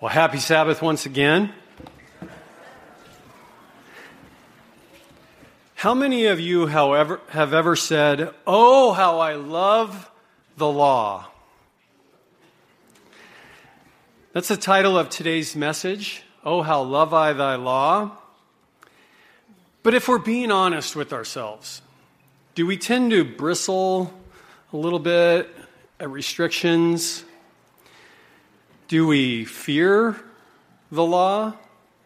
Well, happy Sabbath once again. How many of you, however, have ever said, "Oh, how I love the law"? That's the title of today's message, "Oh, how love I thy law." But if we're being honest with ourselves, do we tend to bristle a little bit at restrictions? Do we fear the law?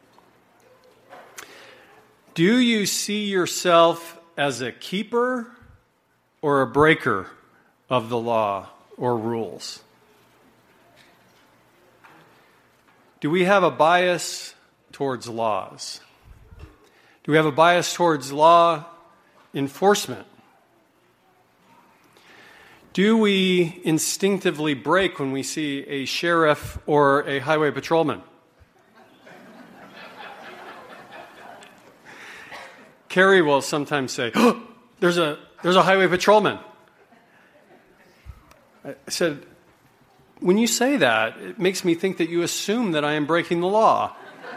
Do you see yourself as a keeper or a breaker of the law or rules? Do we have a bias towards laws? Do we have a bias towards law enforcement? Do we instinctively break when we see a sheriff or a highway patrolman? Carrie will sometimes say, "Oh, there's a highway patrolman." I said, "When you say that, it makes me think that you assume that I am breaking the law."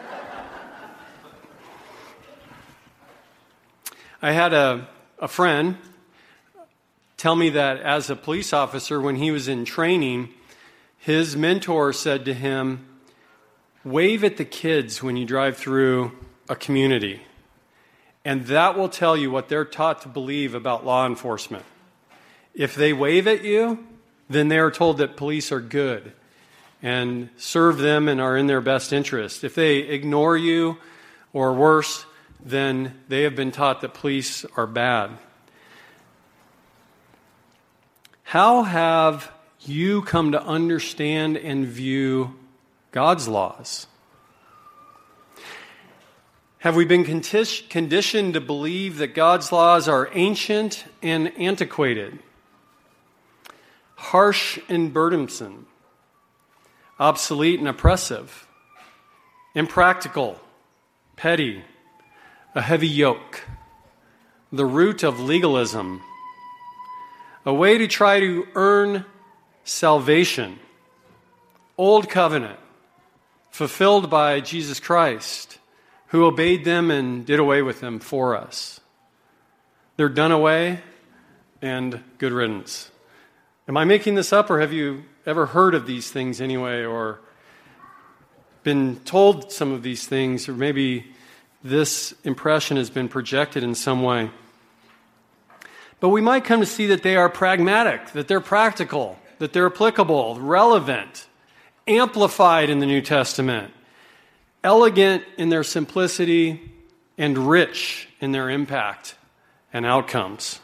I had a friend tell me that as a police officer, when he was in training, his mentor said to him, "Wave at the kids when you drive through a community, and that will tell you what they're taught to believe about law enforcement. If they wave at you, then they are told that police are good and serve them and are in their best interest. If they ignore you, or worse, then they have been taught that police are bad." How have you come to understand and view God's laws? Have we been conditioned to believe that God's laws are ancient and antiquated, harsh and burdensome, obsolete and oppressive, impractical, petty, a heavy yoke, the root of legalism, a way to try to earn salvation, old covenant, fulfilled by Jesus Christ, who obeyed them and did away with them for us? They're done away, and good riddance. Am I making this up, or have you ever heard of these things anyway, or been told some of these things, or maybe this impression has been projected in some way? But we might come to see that they are pragmatic, that they're practical, that they're applicable, relevant, amplified in the New Testament, elegant in their simplicity, and rich in their impact and outcomes.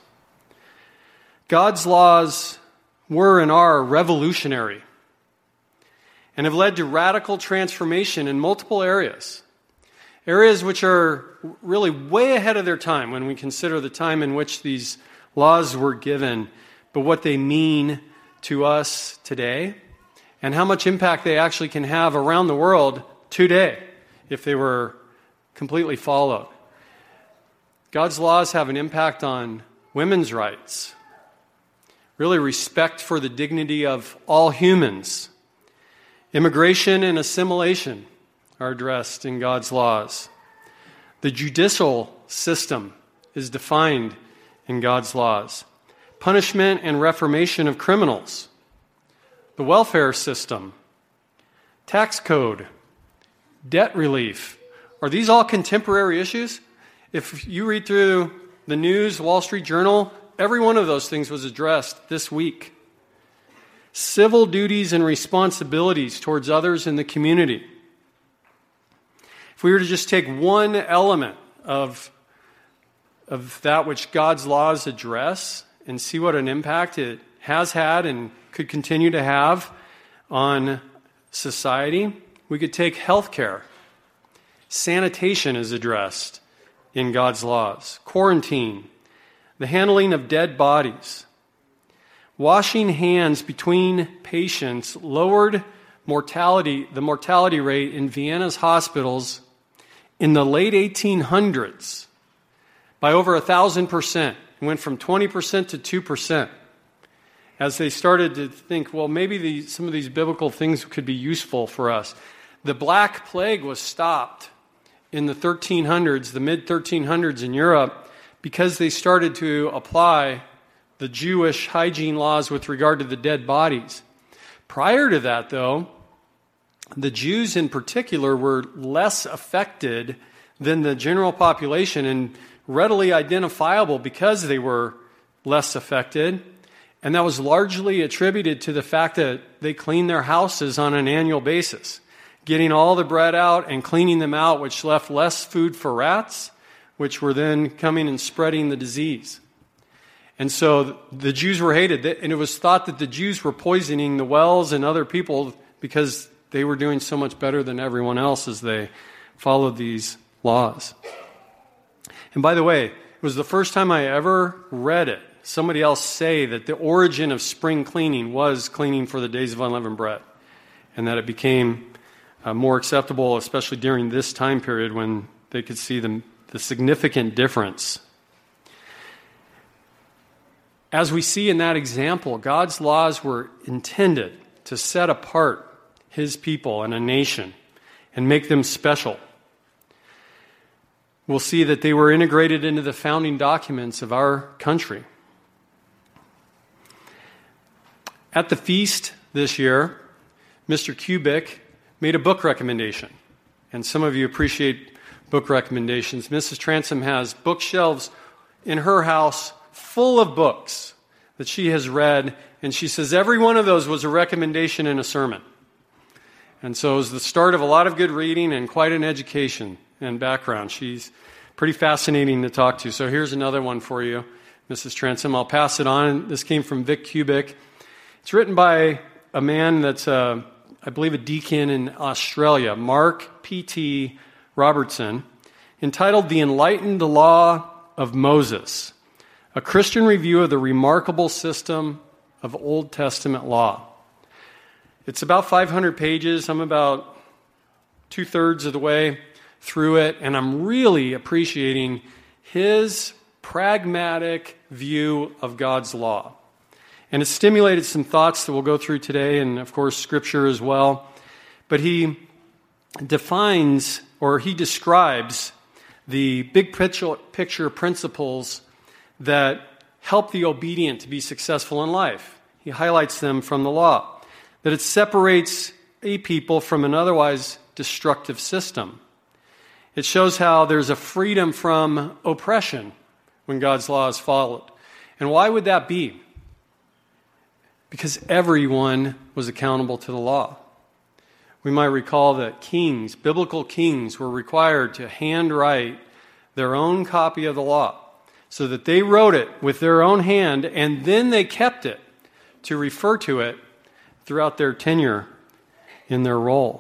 God's laws were and are revolutionary and have led to radical transformation in multiple areas which are really way ahead of their time when we consider the time in which these laws were given, but what they mean to us today and how much impact they actually can have around the world today if they were completely followed. God's laws have an impact on women's rights, really respect for the dignity of all humans. Immigration and assimilation are addressed in God's laws. The judicial system is defined in God's laws. Punishment and reformation of criminals. The welfare system. Tax code. Debt relief. Are these all contemporary issues? If you read through the news, Wall Street Journal, every one of those things was addressed this week. Civil duties and responsibilities towards others in the community. If we were to just take one element of that which God's laws address and see what an impact it has had and could continue to have on society, we could take healthcare. Sanitation is addressed in God's laws. Quarantine, the handling of dead bodies. Washing hands between patients lowered the mortality rate in Vienna's hospitals in the late 1800s by over 1,000%. It went from 20% to 2%. As they started to think, well, maybe some of these biblical things could be useful for us. The Black Plague was stopped in the 1300s, the mid-1300s in Europe, because they started to apply the Jewish hygiene laws with regard to the dead bodies. Prior to that, though, the Jews in particular were less affected than the general population and readily identifiable because they were less affected. And that was largely attributed to the fact that they cleaned their houses on an annual basis, getting all the bread out and cleaning them out, which left less food for rats, which were then coming and spreading the disease. And so the Jews were hated, and it was thought that the Jews were poisoning the wells and other people because they were doing so much better than everyone else as they followed these laws. And by the way, it was the first time I ever read it, somebody else say that the origin of spring cleaning was cleaning for the days of unleavened bread, and that it became more acceptable, especially during this time period when they could see the significant difference. As we see in that example, God's laws were intended to set apart His people and a nation and make them special. We'll see that they were integrated into the founding documents of our country. At the feast this year, Mr. Kubik made a book recommendation. And some of you appreciate book recommendations. Mrs. Transom has bookshelves in her house full of books that she has read, and she says every one of those was a recommendation in a sermon. And so it was the start of a lot of good reading and quite an education and background. She's pretty fascinating to talk to. So here's another one for you, Mrs. Transom. I'll pass it on. This came from Vic Kubik. It's written by a man that's, I believe, a deacon in Australia, Mark P.T. Robertson, entitled The Enlightened Law of Moses, a Christian review of the remarkable system of Old Testament law. It's about 500 pages. I'm about 2/3 of the way through it, and I'm really appreciating his pragmatic view of God's law. And it stimulated some thoughts that we'll go through today, and of course, Scripture as well. But he defines, or he describes, the big picture principles that help the obedient to be successful in life. He highlights them from the law. That it separates a people from an otherwise destructive system. It shows how there's a freedom from oppression when God's law is followed. And why would that be? Because everyone was accountable to the law. We might recall that kings, biblical kings, were required to handwrite their own copy of the law so that they wrote it with their own hand, and then they kept it to refer to it throughout their tenure in their role.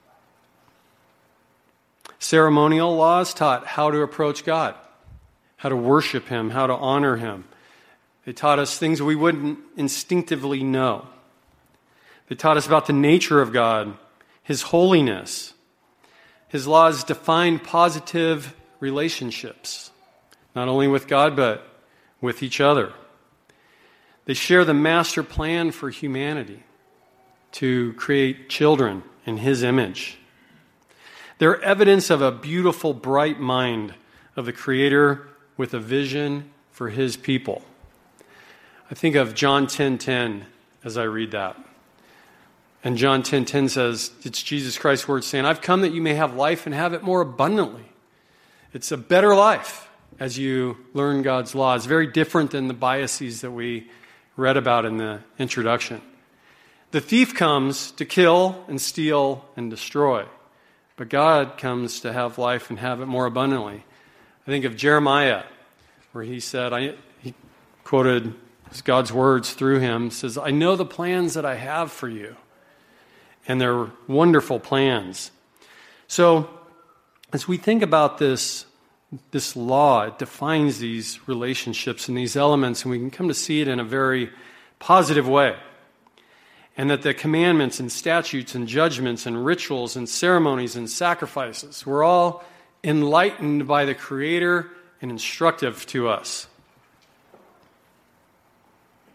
Ceremonial laws taught how to approach God, how to worship Him, how to honor Him. They taught us things we wouldn't instinctively know. They taught us about the nature of God, His holiness. His laws defined positive relationships, not only with God, but with each other. They share the master plan for humanity to create children in His image. They're evidence of a beautiful, bright mind of the Creator with a vision for His people. I think of John 10:10 as I read that. And John 10:10 says, it's Jesus Christ's words saying, I've come that you may have life and have it more abundantly. It's a better life as you learn God's law. It's very different than the biases that we read about in the introduction. The thief comes to kill and steal and destroy, but God comes to have life and have it more abundantly. I think of Jeremiah, where he said, he quoted God's words through him, says, I know the plans that I have for you. And they're wonderful plans. So, as we think about this law, it defines these relationships and these elements, and we can come to see it in a very positive way. And that the commandments and statutes and judgments and rituals and ceremonies and sacrifices were all enlightened by the Creator and instructive to us.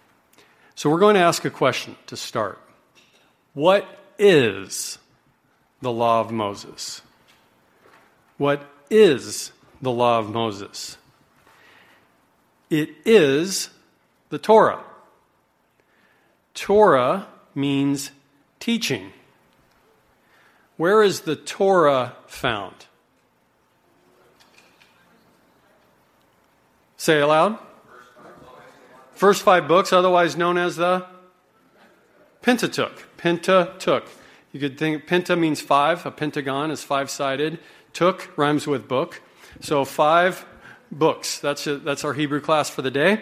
So we're going to ask a question to start. What is the law of Moses? What is the law of Moses? It is the Torah. Torah means teaching. Where is the Torah found? Say it aloud. First 5 books, otherwise known as the Pentateuch. Pentateuch. You could think penta means 5. A pentagon is 5-sided. Tuk rhymes with book. So 5 books. That's our Hebrew class for the day.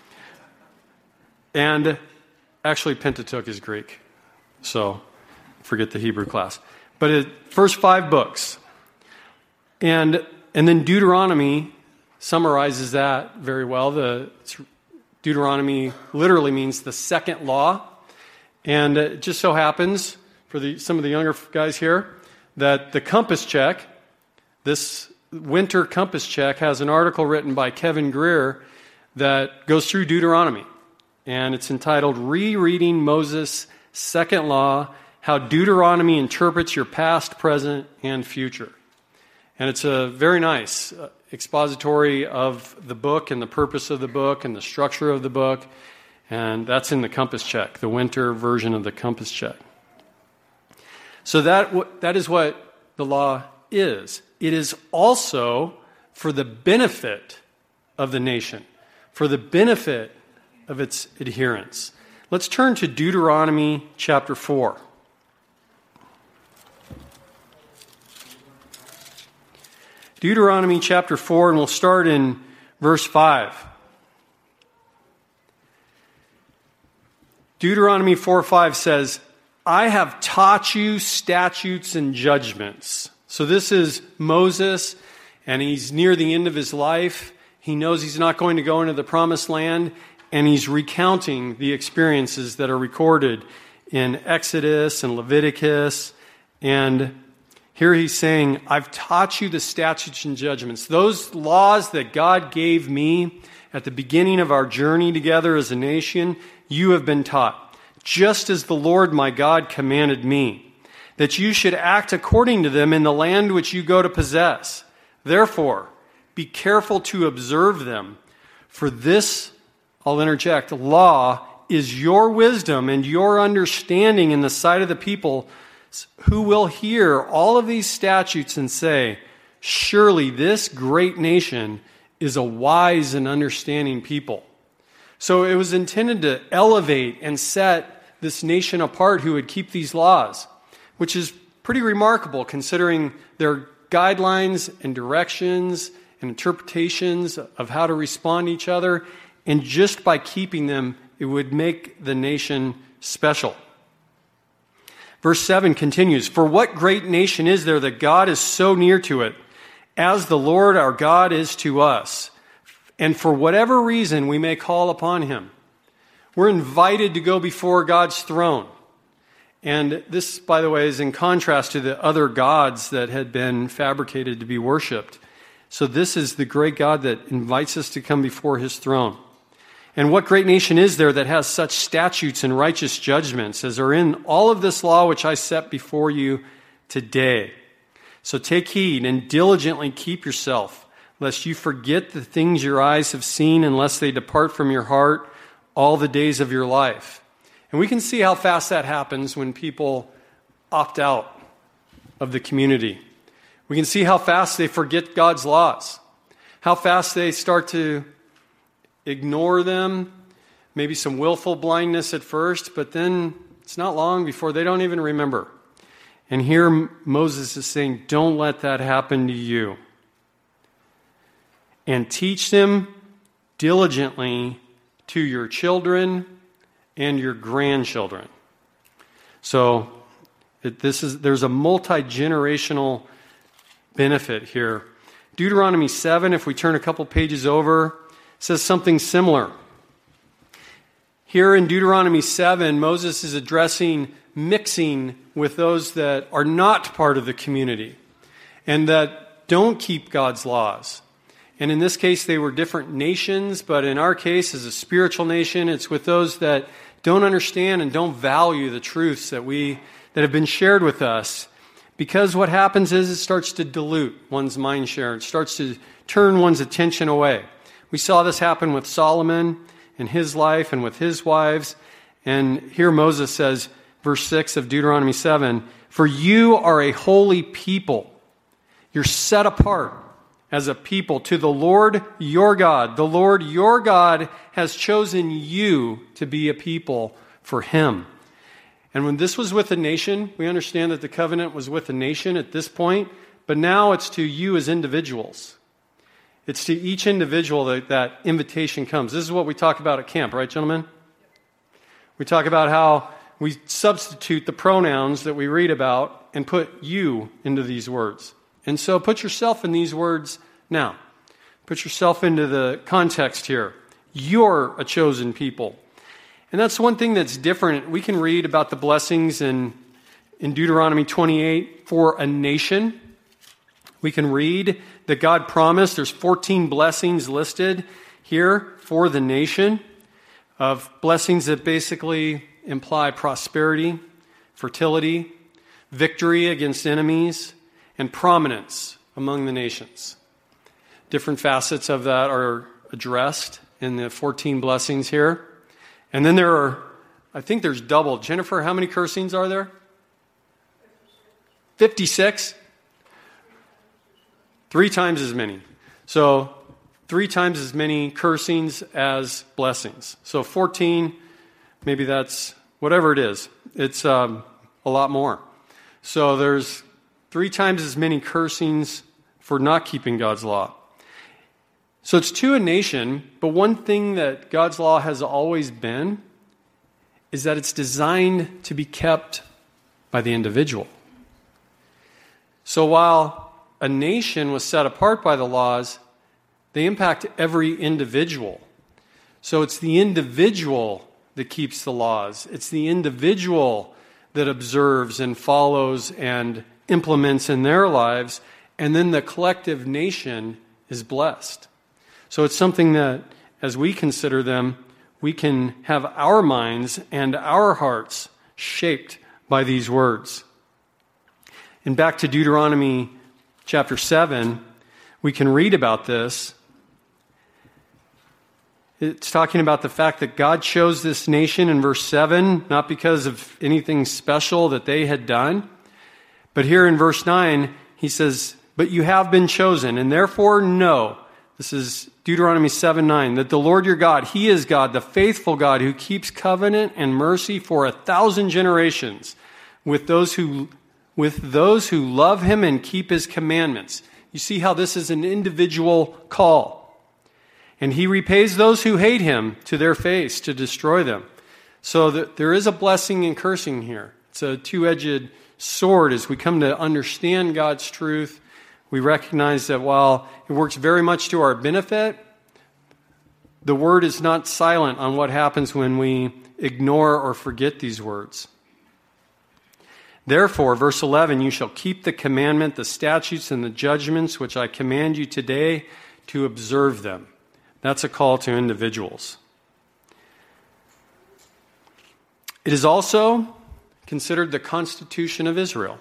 And actually Pentateuch is Greek. So forget the Hebrew class. But first 5 books. And then Deuteronomy summarizes that very well. Deuteronomy literally means the second law. And it just so happens, for some of the younger guys here, that the Compass Check, this winter Compass Check, has an article written by Kevin Greer that goes through Deuteronomy. And it's entitled, Rereading Moses' Second Law, How Deuteronomy Interprets Your Past, Present, and Future. And it's a very nice expository of the book and the purpose of the book and the structure of the book. And that's in the Compass Check, the winter version of the Compass Check. So that is what the law is. It is also for the benefit of the nation, for the benefit of its adherents. Let's turn to Deuteronomy chapter 4. Deuteronomy chapter 4, and we'll start in verse 5. Deuteronomy 4:5 says, I have taught you statutes and judgments. So this is Moses, and he's near the end of his life. He knows he's not going to go into the promised land, and he's recounting the experiences that are recorded in Exodus and Leviticus. And here he's saying, I've taught you the statutes and judgments. Those laws that God gave me at the beginning of our journey together as a nation, you have been taught, just as the Lord my God commanded me, that you should act according to them in the land which you go to possess. Therefore, be careful to observe them, for this, I'll interject, law is your wisdom and your understanding in the sight of the people who will hear all of these statutes and say, surely this great nation is a wise and understanding people. So it was intended to elevate and set this nation apart who would keep these laws, which is pretty remarkable considering their guidelines and directions and interpretations of how to respond to each other. And just by keeping them, it would make the nation special. Verse 7 continues, for what great nation is there that God is so near to it, as the Lord our God is to us? And for whatever reason we may call upon him. We're invited to go before God's throne. And this, by the way, is in contrast to the other gods that had been fabricated to be worshipped. So this is the great God that invites us to come before his throne. And what great nation is there that has such statutes and righteous judgments as are in all of this law which I set before you today? So take heed and diligently keep yourself, lest you forget the things your eyes have seen, unless they depart from your heart all the days of your life. And we can see how fast that happens when people opt out of the community. We can see how fast they forget God's laws, how fast they start to ignore them, maybe some willful blindness at first, but then it's not long before they don't even remember. And here Moses is saying, don't let that happen to you. And teach them diligently to your children and your grandchildren. So there's a multi-generational benefit here. Deuteronomy 7, if we turn a couple pages over, says something similar. Here in Deuteronomy 7, Moses is addressing mixing with those that are not part of the community and that don't keep God's laws. And in this case, they were different nations, but in our case, as a spiritual nation, it's with those that don't understand and don't value the truths that have been shared with us Because what happens is it starts to dilute one's mind share. It starts to turn one's attention away. We saw this happen with Solomon in his life and with his wives. And here Moses says, verse 6 of Deuteronomy 7, "For you are a holy people. You're set apart as a people to the Lord your God. The Lord your God has chosen you to be a people for him." And when this was with a nation, we understand that the covenant was with a nation at this point, but now it's to you as individuals. It's to each individual that invitation comes. This is what we talk about at camp, right, gentlemen? We talk about how we substitute the pronouns that we read about and put you into these words. And so put yourself in these words now. Put yourself into the context here. You're a chosen people. And that's one thing that's different. We can read about the blessings in Deuteronomy 28 for a nation. We can read that God promised, there's 14 blessings listed here for the nation, of blessings that basically imply prosperity, fertility, victory against enemies, and prominence among the nations. Different facets of that are addressed in the 14 blessings here. And then there are, I think there's double. Jennifer, how many cursings are there? 56? 3 times as many. So 3 times as many cursings as blessings. So 14, maybe that's whatever it is. It's a lot more. So there's 3 times as many cursings for not keeping God's law. So it's to a nation, but one thing that God's law has always been is that it's designed to be kept by the individual. So while a nation was set apart by the laws, they impact every individual. So it's the individual that keeps the laws. It's the individual that observes and follows and implements in their lives, and then the collective nation is blessed. So it's something that, as we consider them, we can have our minds and our hearts shaped by these words. And back to Deuteronomy chapter 7, we can read about this. It's talking about the fact that God chose this nation in verse 7, not because of anything special that they had done. But here in verse 9, he says, "But you have been chosen, and therefore know," this is Deuteronomy 7:9, "that the Lord your God, he is God, the faithful God, who keeps covenant and mercy for 1,000 generations with those who love him and keep his commandments." You see how this is an individual call. "And he repays those who hate him to their face to destroy them." So there is a blessing and cursing here. It's a two-edged sword. As we come to understand God's truth, we recognize that while it works very much to our benefit, the word is not silent on what happens when we ignore or forget these words. "Therefore," verse 11, "you shall keep the commandment, the statutes, and the judgments which I command you today to observe them." That's a call to individuals. It is also considered the Constitution of Israel.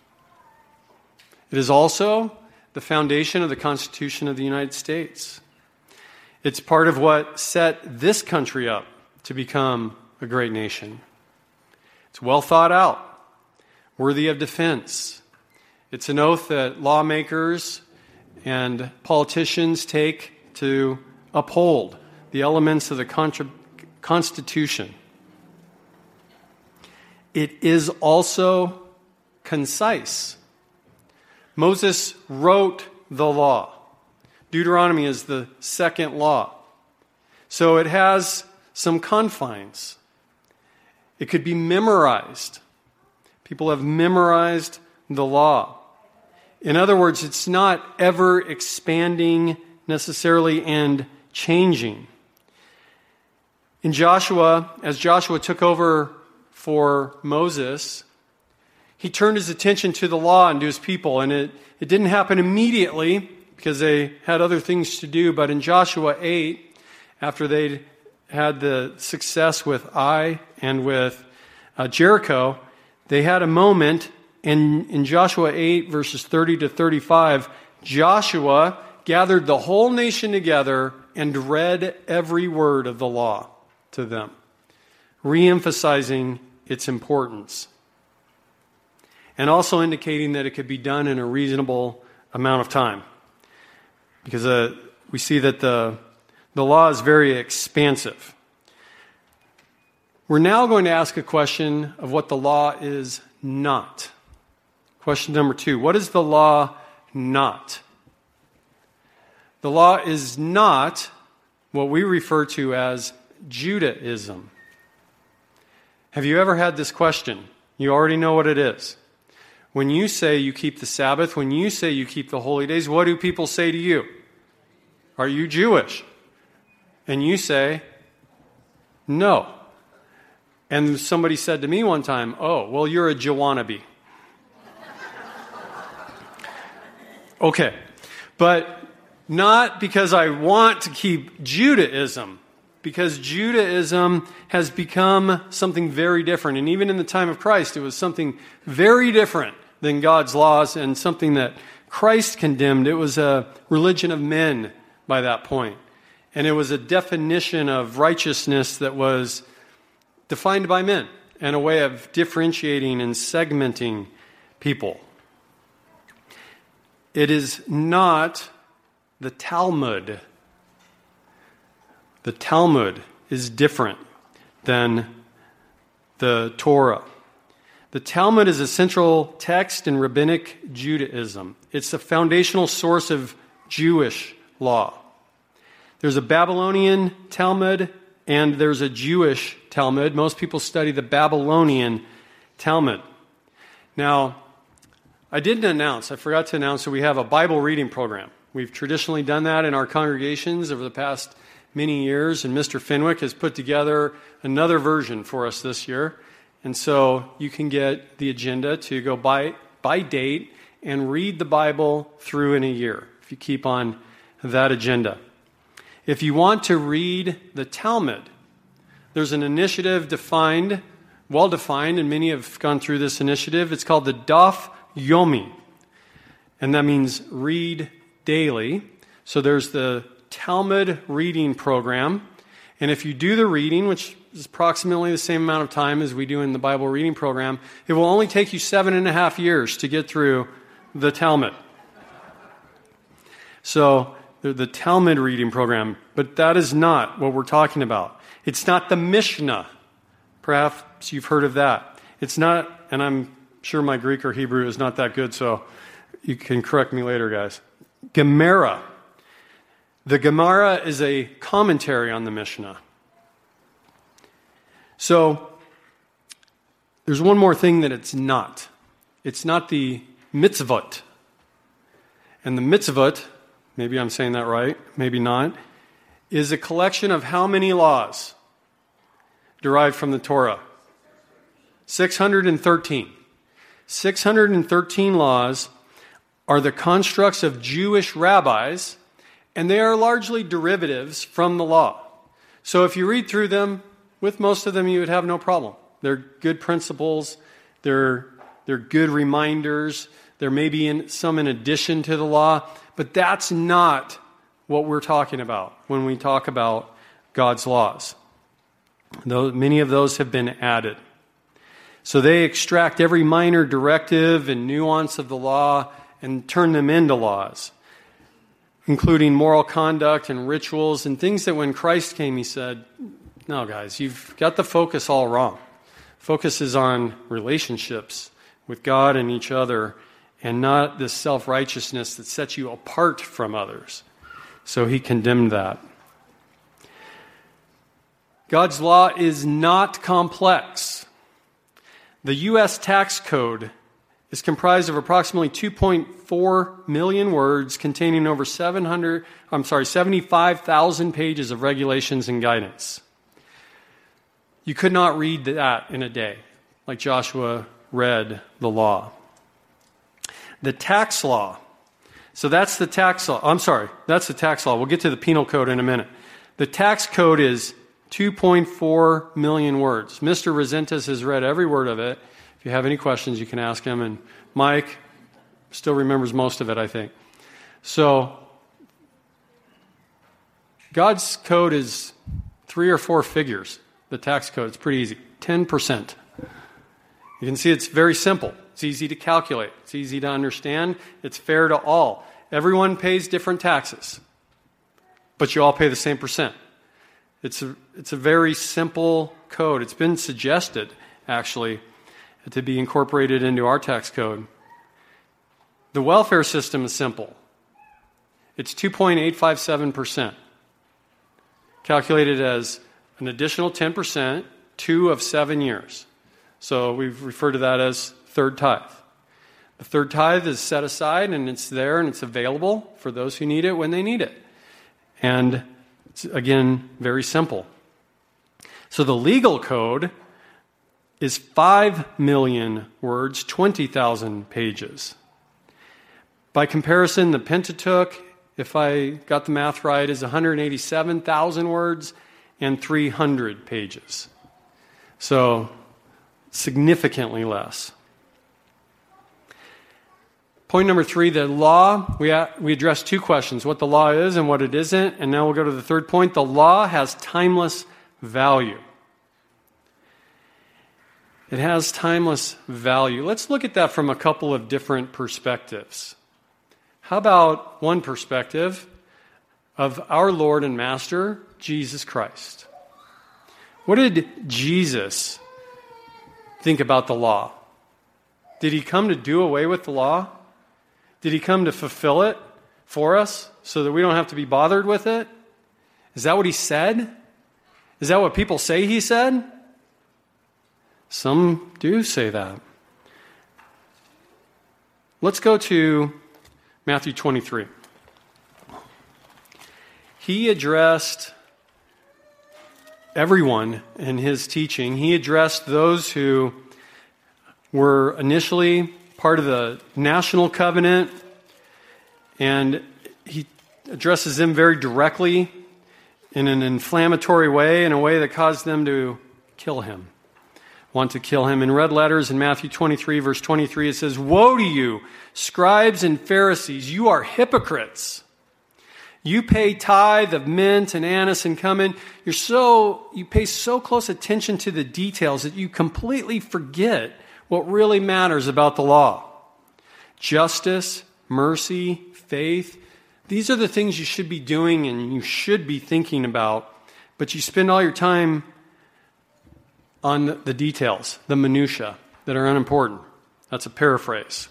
It is also the foundation of the Constitution of the United States. It's part of what set this country up to become a great nation. It's well thought out, worthy of defense. It's an oath that lawmakers and politicians take to uphold the elements of the Constitution. It is also concise. Moses wrote the law. Deuteronomy is the second law. So it has some confines. It could be memorized. People have memorized the law. In other words, it's not ever expanding necessarily and changing. In Joshua, as Joshua took over for Moses, he turned his attention to the law and to his people. And it didn't happen immediately because they had other things to do. But in Joshua 8, after they'd had the success with Ai and with Jericho, they had a moment And in Joshua 8, verses 30 to 35, Joshua gathered the whole nation together and read every word of the law to them, re-emphasizing its importance, and also indicating that it could be done in a reasonable amount of time. Because we see that the law is very expansive. We're now going to ask a question of what the law is not. Question number 2, what is the law not? The law is not what we refer to as Judaism. Have you ever had this question? You already know what it is. When you say you keep the Sabbath, when you say you keep the holy days, what do people say to you? Are you Jewish? And you say, no. And somebody said to me one time, oh, well, you're a Jowannabe. Okay. But not because I want to keep Judaism, because Judaism has become something very different. And even in the time of Christ, it was something very different than God's laws and something that Christ condemned. It was a religion of men by that point. And it was a definition of righteousness that was defined by men and a way of differentiating and segmenting people. It is not the Talmud. The Talmud is different than the Torah. The Talmud is a central text in rabbinic Judaism. It's the foundational source of Jewish law. There's a Babylonian Talmud and there's a Jewish Talmud. Most people study the Babylonian Talmud. Now, I forgot to announce that we have a Bible reading program. We've traditionally done that in our congregations over the past many years, and Mr. Fenwick has put together another version for us this year. And so you can get the agenda to go by date and read the Bible through in a year, if you keep on that agenda. If you want to read the Talmud, there's an initiative well defined, and many have gone through this initiative. It's called the Daf Yomi, and that means read daily. So there's the Talmud reading program, and if you do the reading, which is approximately the same amount of time as we do in the Bible reading program, it will only take you 7.5 years to get through the Talmud. So the Talmud reading program, but that is not what we're talking about. It's not the Mishnah. Perhaps you've heard of that. It's not, and I'm sure my Greek or Hebrew is not that good, so you can correct me later, guys. Gemara. The Gemara is a commentary on the Mishnah. So, there's one more thing that it's not. It's not the mitzvot. And the mitzvot, maybe I'm saying that right, maybe not, is a collection of how many laws derived from the Torah? 613. 613 laws are the constructs of Jewish rabbis, and they are largely derivatives from the law. So if you read through them, with most of them you would have no problem. They're good principles, they're good reminders, there may be some in addition to the law, but that's not what we're talking about when we talk about God's laws. Many of those have been added. So they extract every minor directive and nuance of the law and turn them into laws, including moral conduct and rituals and things that when Christ came, he said, no, guys, you've got the focus all wrong. Focus is on relationships with God and each other and not this self-righteousness that sets you apart from others. So he condemned that. God's law is not complex. The U.S. tax code is comprised of approximately 2.4 million words containing over 75,000 pages of regulations and guidance. You could not read that in a day, like Joshua read the law. The tax law. So that's the tax law. That's the tax law. We'll get to the penal code in a minute. The tax code is 2.4 million words. Mr. Resentis has read every word of it. If If you have any questions, you can ask him. And Mike still remembers most of it, I think. So, God's code is 3 or 4 figures. The tax code, it's pretty easy. 10%. You can see it's very simple. It's easy to calculate. It's easy to understand. It's fair to all. Everyone pays different taxes, but you all pay the same percent. It's a very simple code. It's been suggested, actually, to be incorporated into our tax code. The welfare system is simple. It's 2.857%, calculated as an additional 10%, 2 of 7 years. So we've referred to that as third tithe. The third tithe is set aside, and it's there, and it's available for those who need it when they need it. And it's, again, very simple. So the legal code is 5 million words, 20,000 pages. By comparison, the Pentateuch, if I got the math right, is 187,000 words and 300 pages. So significantly less. Point number 3, the law, we address 2 questions, what the law is and what it isn't, and now we'll go to the third point. The law has timeless value. It has timeless value. Let's look at that from a couple of different perspectives. How about one perspective of our Lord and Master, Jesus Christ? What did Jesus think about the law? Did he come to do away with the law? Did he come to fulfill it for us so that we don't have to be bothered with it? Is that what he said? Is that what people say he said? Some do say that. Let's go to Matthew 23. He addressed everyone in his teaching. He addressed those who were initially part of the national covenant, and he addresses them very directly in an inflammatory way, in a way that caused them to kill him, want to kill him. In red letters in Matthew 23, verse 23, it says, "Woe to you, scribes and Pharisees, you are hypocrites. You pay tithe of mint and anise and cumin. You pay so close attention to the details that you completely forget what really matters about the law. Justice, mercy, faith, these are the things you should be doing and you should be thinking about, but you spend all your time on the details, the minutiae that are unimportant." That's a paraphrase.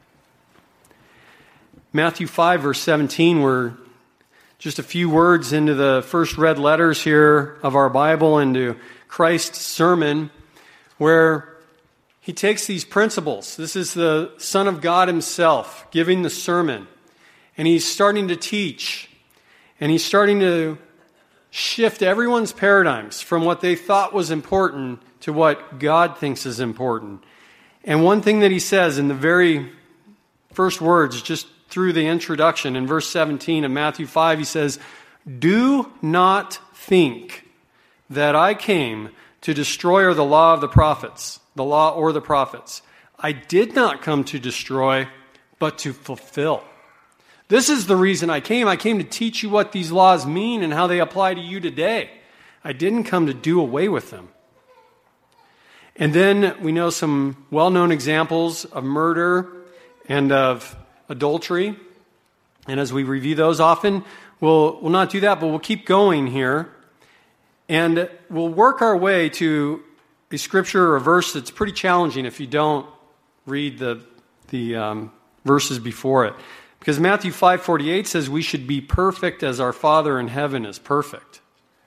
Matthew 5, verse 17, we're just a few words into the first red letters here of our Bible, into Christ's sermon, where he takes these principles. This is the Son of God himself giving the sermon. And he's starting to teach. And he's starting to shift everyone's paradigms from what they thought was important to what God thinks is important. And one thing that he says in the very first words, just through the introduction, in verse 17 of Matthew 5, he says, "Do not think that I came to destroy the law of the prophets, the law or the prophets. I did not come to destroy, but to fulfill." This is the reason I came. I came to teach you what these laws mean and how they apply to you today. I didn't come to do away with them. And then we know some well-known examples of murder and of adultery. And as we review those often, we'll not do that, but we'll keep going here. And we'll work our way to a scripture or a verse that's pretty challenging if you don't read the verses before it. Because Matthew 5:48 says we should be perfect as our Father in heaven is perfect.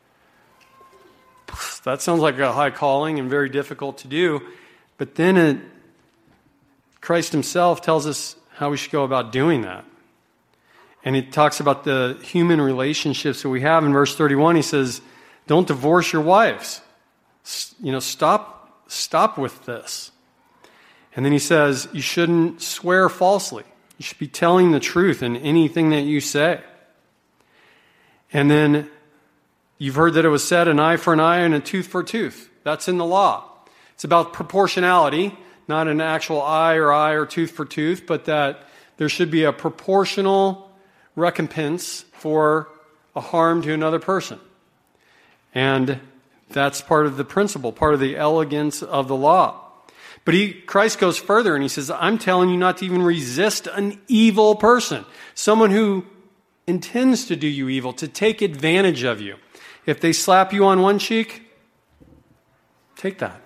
That sounds like a high calling and very difficult to do. But then Christ himself tells us how we should go about doing that. And he talks about the human relationships that we have. In verse 31, he says, don't divorce your wives. Stop with this. And then he says, you shouldn't swear falsely. You should be telling the truth in anything that you say. And then you've heard that it was said, an eye for an eye and a tooth for a tooth. That's in the law. It's about proportionality, not an actual eye or tooth for tooth, but that there should be a proportional recompense for a harm to another person. And that's part of the principle, part of the elegance of the law. But Christ goes further and he says, I'm telling you not to even resist an evil person, someone who intends to do you evil, to take advantage of you. If they slap you on one cheek, take that.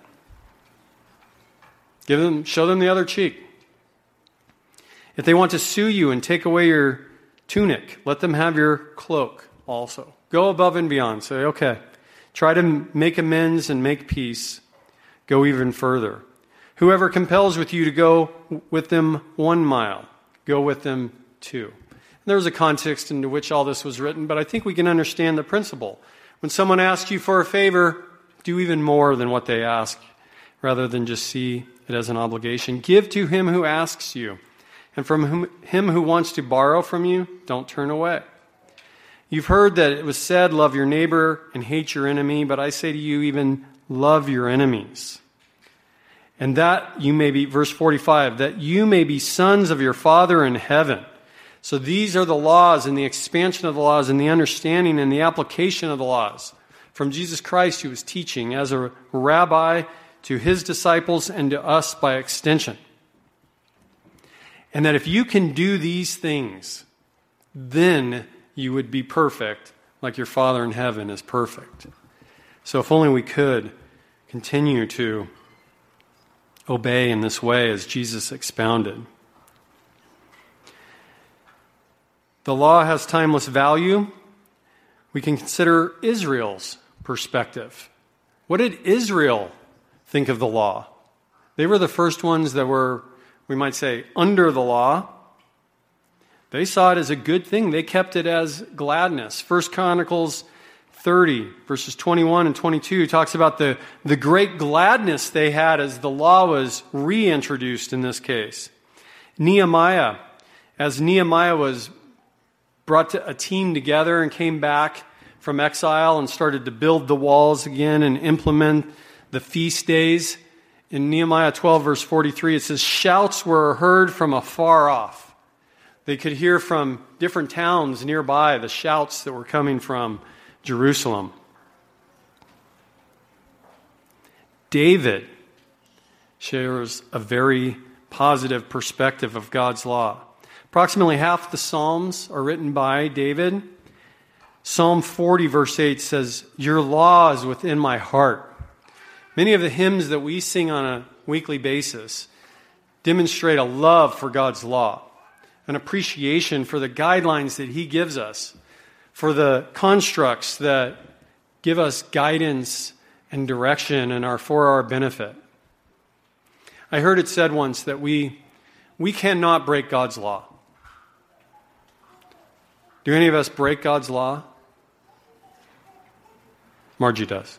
Show them the other cheek. If they want to sue you and take away your tunic, let them have your cloak also. Go above and beyond. Say, okay, try to make amends and make peace. Go even further. Whoever compels with you to go with them 1 mile, go with them 2. And there's a context into which all this was written, but I think we can understand the principle. When someone asks you for a favor, do even more than what they ask, rather than just see it as an obligation. Give to him who asks you, and from him who wants to borrow from you, don't turn away. You've heard that it was said, love your neighbor and hate your enemy, but I say to you, even love your enemies. And that you may be, verse 45, that you may be sons of your Father in heaven. So these are the laws and the expansion of the laws and the understanding and the application of the laws from Jesus Christ, who was teaching as a rabbi to his disciples and to us by extension. And that if you can do these things, then you would be perfect like your Father in heaven is perfect. So if only we could continue to obey in this way as Jesus expounded. The law has timeless value. We can consider Israel's perspective. What did Israel think of the law? They were the first ones that were, we might say, under the law. They saw it as a good thing. They kept it as gladness. 1 Chronicles 30, verses 21 and 22, talks about the great gladness they had as the law was reintroduced in this case. Nehemiah, as Nehemiah was brought a team together and came back from exile and started to build the walls again and implement the feast days. In Nehemiah 12, verse 43, it says, shouts were heard from afar off. They could hear from different towns nearby the shouts that were coming from Jerusalem. David shares a very positive perspective of God's law. Approximately half the Psalms are written by David. Psalm 40, verse 8 says, your law is within my heart. Many of the hymns that we sing on a weekly basis demonstrate a love for God's law, an appreciation for the guidelines that he gives us, for the constructs that give us guidance and direction and are for our benefit. I heard it said once that we cannot break God's law. Do any of us break God's law? Margie does.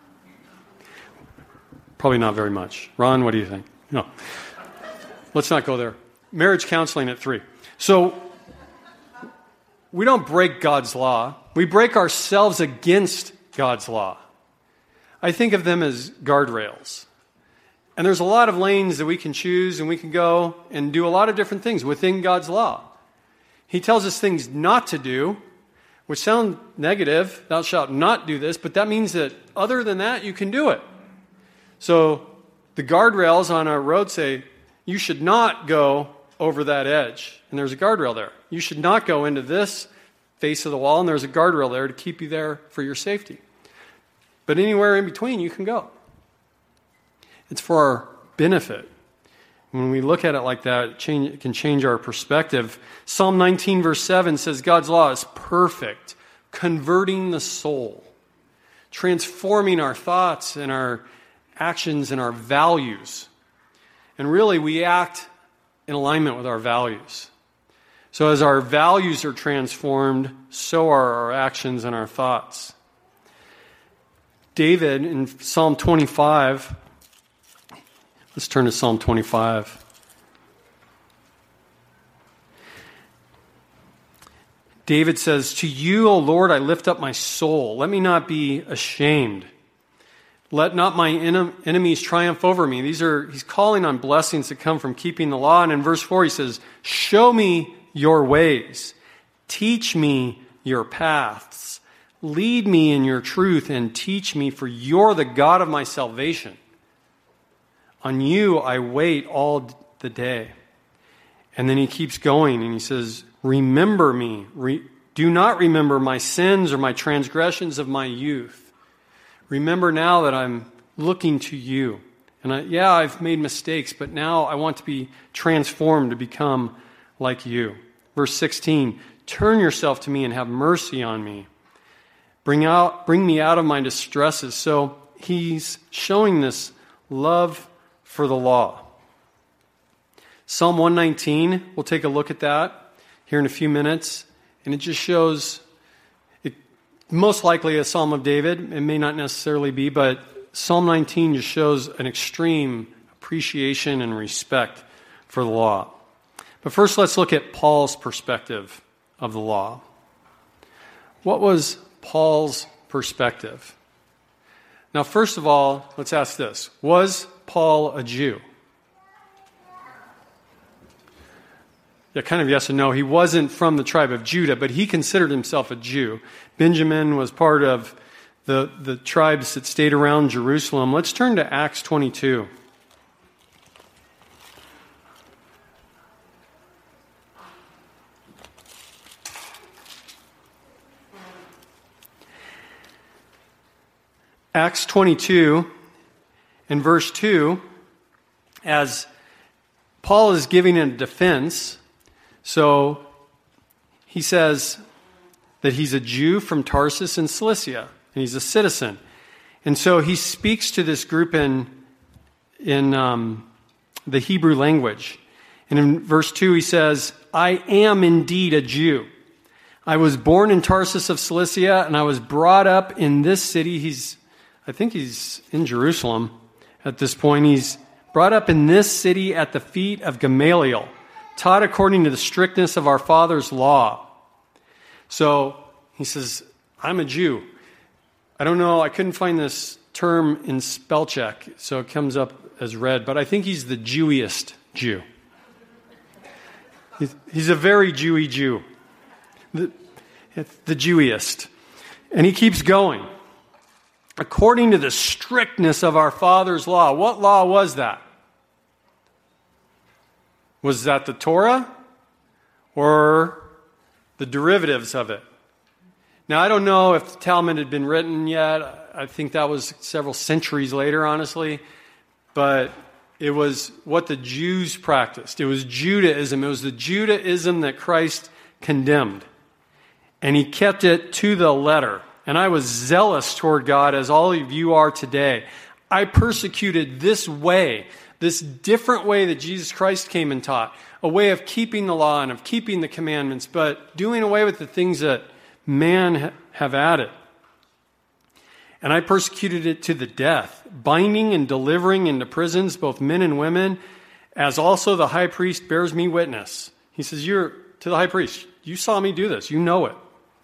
Probably not very much. Ron, what do you think? No. Let's not go there. Marriage counseling at 3. So, we don't break God's law. We break ourselves against God's law. I think of them as guardrails. And there's a lot of lanes that we can choose and we can go and do a lot of different things within God's law. He tells us things not to do, which sound negative. Thou shalt not do this, but that means that other than that, you can do it. So the guardrails on our road say, you should not go over that edge. And there's a guardrail there. You should not go into this face of the wall, and there's a guardrail there to keep you there for your safety. But anywhere in between, you can go. It's for our benefit. When we look at it like that, it can change our perspective. Psalm 19, verse 7 says, God's law is perfect, converting the soul, transforming our thoughts and our actions and our values. And really, we act in alignment with our values. So as our values are transformed, so are our actions and our thoughts. David, in Psalm 25, let's turn to Psalm 25. David says, to you, O Lord, I lift up my soul. Let me not be ashamed. Let not my enemies triumph over me. He's calling on blessings that come from keeping the law. And in verse 4 he says, show me your ways. Teach me your paths. Lead me in your truth and teach me, for you're the God of my salvation. On you I wait all the day. And then he keeps going and he says, remember me. Do not remember my sins or my transgressions of my youth. Remember now that I'm looking to you. And I've made mistakes, but now I want to be transformed to become like you. Verse 16, turn yourself to me and have mercy on me. Bring me out of my distresses. So he's showing this love for the law. Psalm 119, we'll take a look at that here in a few minutes. And it just shows, most likely a Psalm of David. It may not necessarily be, but Psalm 19 just shows an extreme appreciation and respect for the law. But first, let's look at Paul's perspective of the law. What was Paul's perspective? Now, first of all, let's ask this. Was Paul a Jew? Yeah, kind of yes and no. He wasn't from the tribe of Judah, but he considered himself a Jew. Benjamin was part of the tribes that stayed around Jerusalem. Let's turn to Acts 22. Acts 22 and verse 2, as Paul is giving a defense. So he says that he's a Jew from Tarsus in Cilicia, and he's a citizen. And so he speaks to this group in the Hebrew language. And in verse 2 he says, I am indeed a Jew. I was born in Tarsus of Cilicia, and I was brought up in this city. I think he's in Jerusalem at this point. He's brought up in this city at the feet of Gamaliel, taught according to the strictness of our father's law. So he says, I'm a Jew. I don't know, I couldn't find this term in spell check, so it comes up as red, but I think he's the Jewiest Jew. He's a very Jewy Jew. The Jewiest. And he keeps going. According to the strictness of our father's law. What law was that? Was that the Torah or the derivatives of it? Now, I don't know if the Talmud had been written yet. I think that was several centuries later, honestly. But it was what the Jews practiced. It was Judaism. It was the Judaism that Christ condemned. And he kept it to the letter. And I was zealous toward God as all of you are today. I persecuted this way, this different way that Jesus Christ came and taught, a way of keeping the law and of keeping the commandments, but doing away with the things that man have added. And I persecuted it to the death, binding and delivering into prisons both men and women, as also the high priest bears me witness. He says, you're to the high priest, you saw me do this, you know it.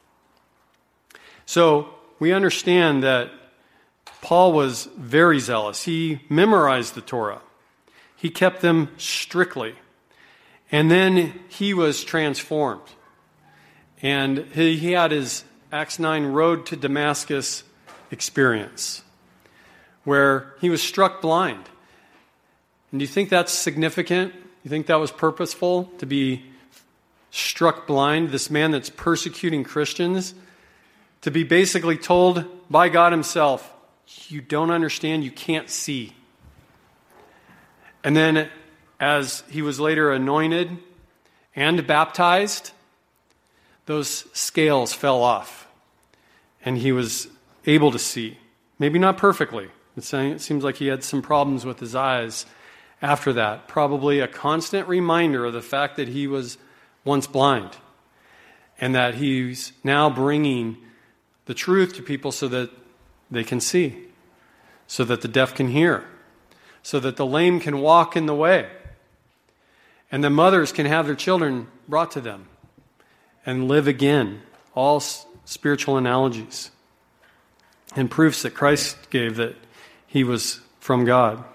So we understand that Paul was very zealous. He memorized the Torah. He kept them strictly. And then he was transformed. And he had his Acts 9 road to Damascus experience where he was struck blind. And do you think that's significant? You think that was purposeful to be struck blind? This man that's persecuting Christians, to be basically told by God himself, you don't understand, you can't see. And then as he was later anointed and baptized, those scales fell off. And he was able to see. Maybe not perfectly. It seems like he had some problems with his eyes after that. Probably a constant reminder of the fact that he was once blind. And that he's now bringing the truth to people so that they can see, so that the deaf can hear, so that the lame can walk in the way, and the mothers can have their children brought to them and live again. All spiritual analogies and proofs that Christ gave that he was from God.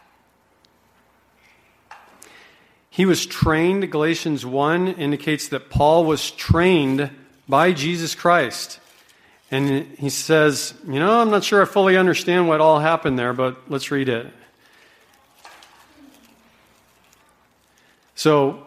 He was trained. Galatians 1 indicates that Paul was trained by Jesus Christ. And he says, I'm not sure I fully understand what all happened there, but let's read it. So,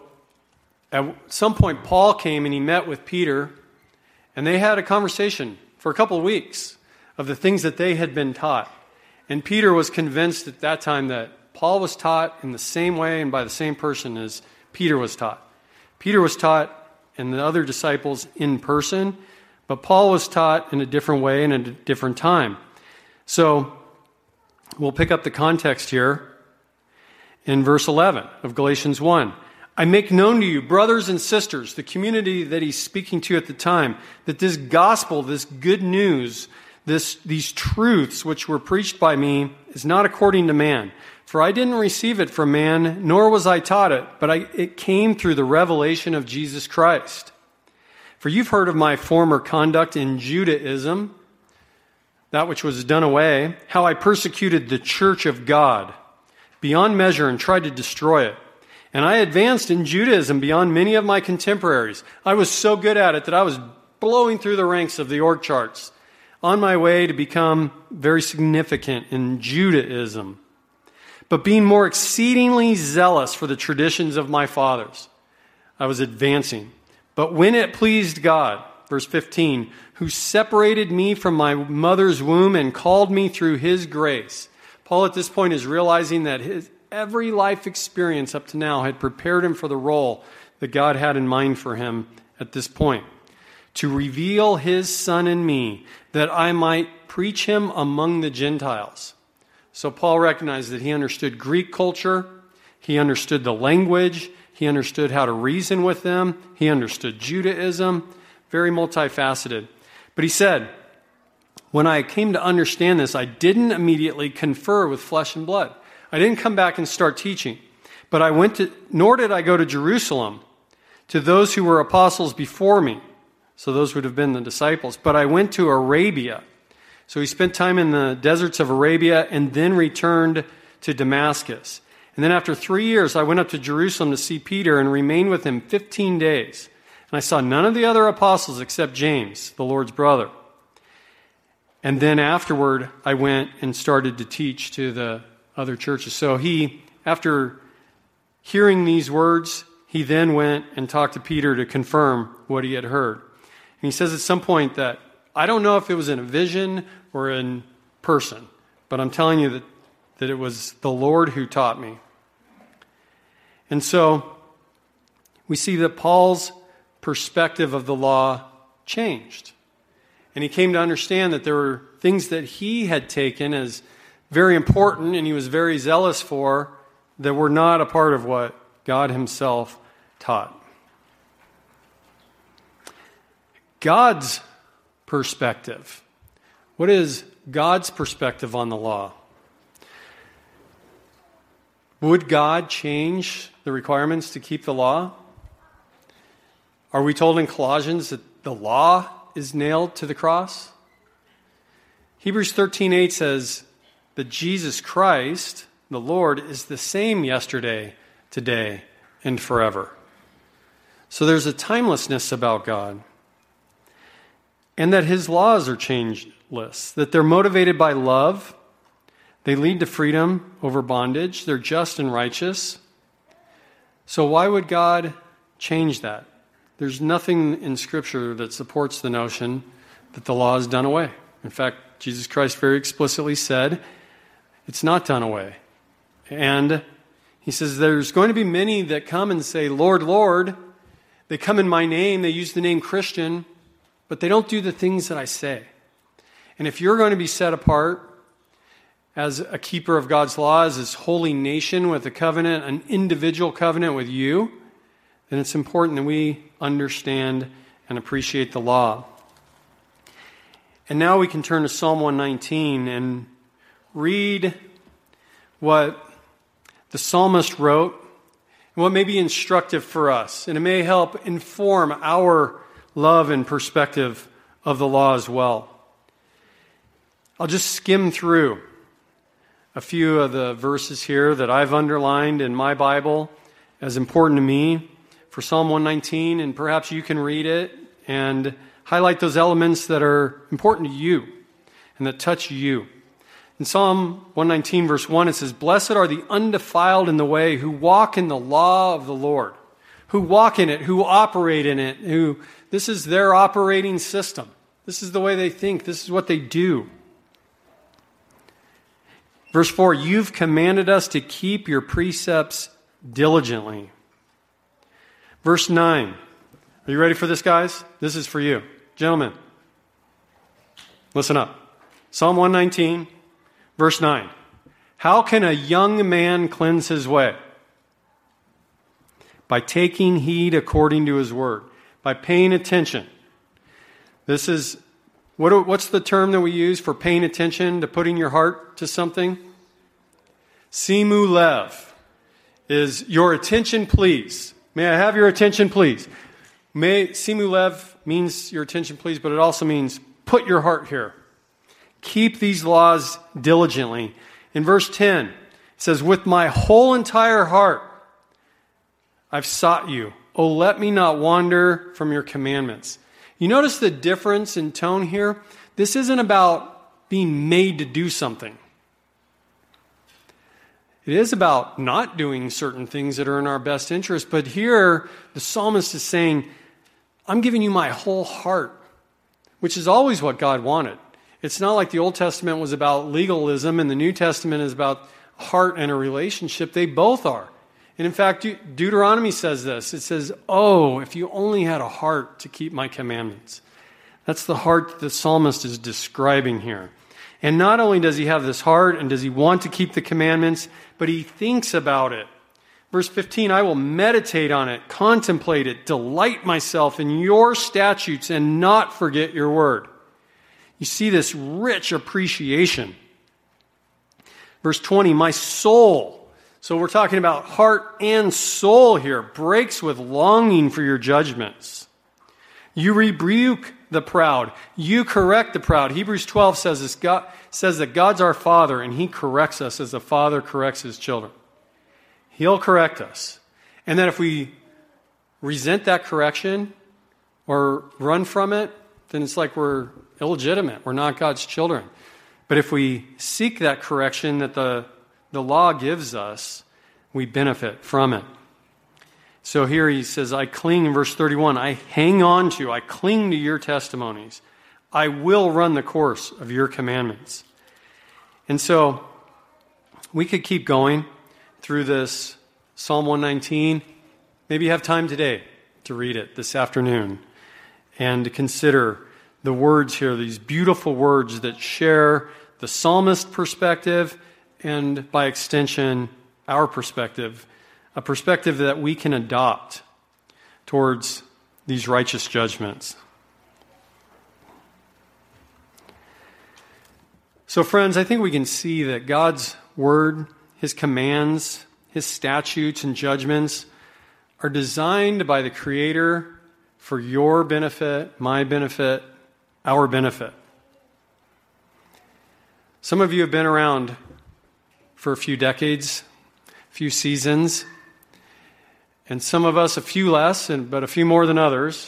at some point, Paul came and he met with Peter, and they had a conversation for a couple of weeks of the things that they had been taught. And Peter was convinced at that time that Paul was taught in the same way and by the same person as Peter was taught. Peter was taught and the other disciples in person, but Paul was taught in a different way and at a different time. So we'll pick up the context here in verse 11 of Galatians 1. I make known to you, brothers and sisters, the community that he's speaking to at the time, that this gospel, this good news, these truths which were preached by me is not according to man. For I didn't receive it from man, nor was I taught it, but it came through the revelation of Jesus Christ. For you've heard of my former conduct in Judaism, that which was done away, how I persecuted the church of God beyond measure and tried to destroy it. And I advanced in Judaism beyond many of my contemporaries. I was so good at it that I was blowing through the ranks of the org charts on my way to become very significant in Judaism, but being more exceedingly zealous for the traditions of my fathers. I was advancing. But when it pleased God, verse 15, who separated me from my mother's womb and called me through his grace. Paul at this point is realizing that his every life experience up to now had prepared him for the role that God had in mind for him at this point. To reveal his Son in me, that I might preach him among the Gentiles. So Paul recognized that he understood Greek culture, he understood the language, he understood how to reason with them, he understood Judaism, very multifaceted. But he said, when I came to understand this, I didn't immediately confer with flesh and blood. I didn't come back and start teaching, but nor did I go to Jerusalem to those who were apostles before me. So those would have been the disciples. But I went to Arabia. So he spent time in the deserts of Arabia and then returned to Damascus. And then after 3 years, I went up to Jerusalem to see Peter and remained with him 15 days. And I saw none of the other apostles except James, the Lord's brother. And then afterward, I went and started to teach to the other churches. So he, after hearing these words, he then went and talked to Peter to confirm what he had heard. And he says at some point that, I don't know if it was in a vision or in person, but I'm telling you that it was the Lord who taught me. And so we see that Paul's perspective of the law changed. And he came to understand that there were things that he had taken as very important and he was very zealous for that were not a part of what God himself taught. God's perspective. What is God's perspective on the law? Would God change the requirements to keep the law? Are we told in Colossians that the law is nailed to the cross? Hebrews 13:8 says that Jesus Christ, the Lord, is the same yesterday, today, and forever. So there's a timelessness about God. And that his laws are changeless, that they're motivated by love, they lead to freedom over bondage, they're just and righteous. So why would God change that? There's nothing in Scripture that supports the notion that the law is done away. In fact, Jesus Christ very explicitly said it's not done away. And he says there's going to be many that come and say, Lord, Lord. They come in my name, they use the name Christian, but they don't do the things that I say. And if you're going to be set apart as a keeper of God's law, as his holy nation with a covenant, an individual covenant with you, then it's important that we understand and appreciate the law. And now we can turn to Psalm 119 and read what the psalmist wrote and what may be instructive for us. And it may help inform our love and perspective of the law as well. I'll just skim through a few of the verses here that I've underlined in my Bible as important to me for Psalm 119, and perhaps you can read it and highlight those elements that are important to you and that touch you. In Psalm 119, verse 1, it says, "Blessed are the undefiled in the way, who walk in the law of the Lord," who walk in it, who operate in it, who this is their operating system. This is the way they think. This is what they do. Verse 4, "You've commanded us to keep your precepts diligently." Verse 9. Are you ready for this, guys? This is for you. Gentlemen, listen up. Psalm 119, verse 9. "How can a young man cleanse his way? By taking heed according to his word." By paying attention. This is, what's the term that we use for paying attention, to putting your heart to something? Simu lev is your attention, please. May I have your attention, please? Simu lev means your attention, please, but it also means put your heart here. Keep these laws diligently. In verse 10, it says, "With my whole entire heart I've sought you. Oh, let me not wander from your commandments." You notice the difference in tone here? This isn't about being made to do something. It is about not doing certain things that are in our best interest. But here, the psalmist is saying, I'm giving you my whole heart, which is always what God wanted. It's not like the Old Testament was about legalism and the New Testament is about heart and a relationship. They both are. And in fact, Deuteronomy says this. It says, "Oh, if you only had a heart to keep my commandments." That's the heart that the psalmist is describing here. And not only does he have this heart and does he want to keep the commandments, but he thinks about it. Verse 15, "I will meditate on it, contemplate it, delight myself in your statutes and not forget your word." You see this rich appreciation. Verse 20, "My soul," so we're talking about heart and soul here, "breaks with longing for your judgments. You rebuke the proud. You correct the proud." Hebrews 12 says this. God says that God's our Father, and He corrects us as a father corrects his children. He'll correct us. And that if we resent that correction or run from it, then it's like we're illegitimate. We're not God's children. But if we seek that correction that the law gives us, we benefit from it. So here he says, I cling, in verse 31, I hang on to, I cling to your testimonies. I will run the course of your commandments. And so we could keep going through this Psalm 119. Maybe you have time today to read it this afternoon and to consider the words here, these beautiful words that share the psalmist perspective and by extension, our perspective, a perspective that we can adopt towards these righteous judgments. So friends, I think we can see that God's word, His commands, His statutes and judgments are designed by the Creator for your benefit, my benefit, our benefit. Some of you have been around for a few decades, a few seasons, and some of us a few less, but a few more than others.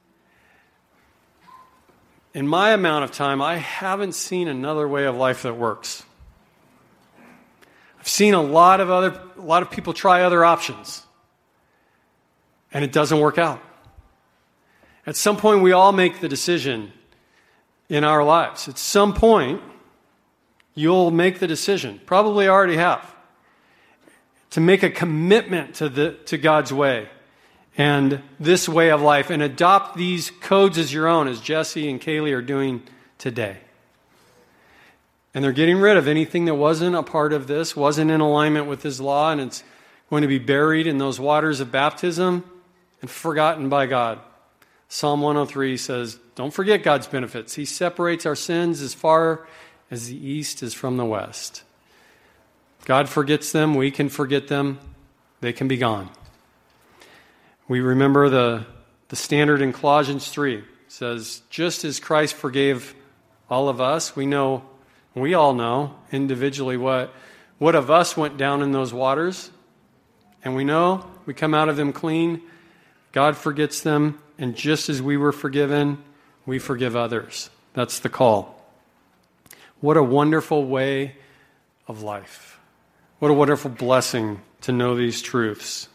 In my amount of time, I haven't seen another way of life that works. I've seen a lot of people try other options, and it doesn't work out. At some point, we all make the decision in our lives. At some point, you'll make the decision, probably already have, to make a commitment to God's way and this way of life and adopt these codes as your own, as Jesse and Kaylee are doing today. And they're getting rid of anything that wasn't a part of this, wasn't in alignment with His law, and it's going to be buried in those waters of baptism and forgotten by God. Psalm 103 says, don't forget God's benefits. He separates our sins as far as the east is from the west. God forgets them. We can forget them. They can be gone. We remember the standard in Colossians 3. It says, just as Christ forgave all of us, we know We all know individually what of us went down in those waters. And we know we come out of them clean. God forgets them. And just as we were forgiven, we forgive others. That's the call. What a wonderful way of life. What a wonderful blessing to know these truths.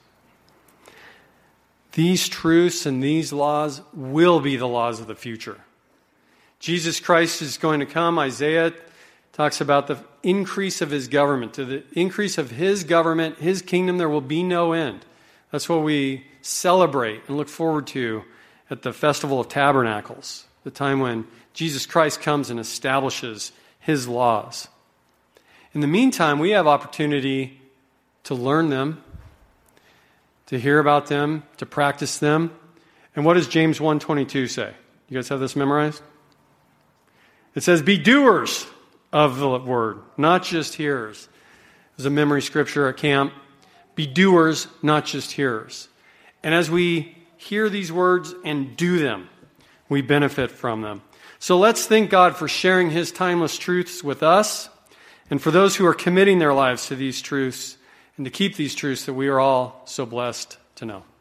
These truths and these laws will be the laws of the future. Jesus Christ is going to come. Isaiah talks about the increase of his government. To the increase of his government, his kingdom, there will be no end. That's what we celebrate and look forward to at the Festival of Tabernacles, the time when Jesus Christ comes and establishes his laws. In the meantime, we have opportunity to learn them, to hear about them, to practice them. And what does James 1:22 say? You guys have this memorized? It says, be doers of the word, not just hearers. There's a memory scripture at camp. Be doers, not just hearers. And as we hear these words and do them, we benefit from them. So let's thank God for sharing his timeless truths with us, and for those who are committing their lives to these truths and to keep these truths that we are all so blessed to know.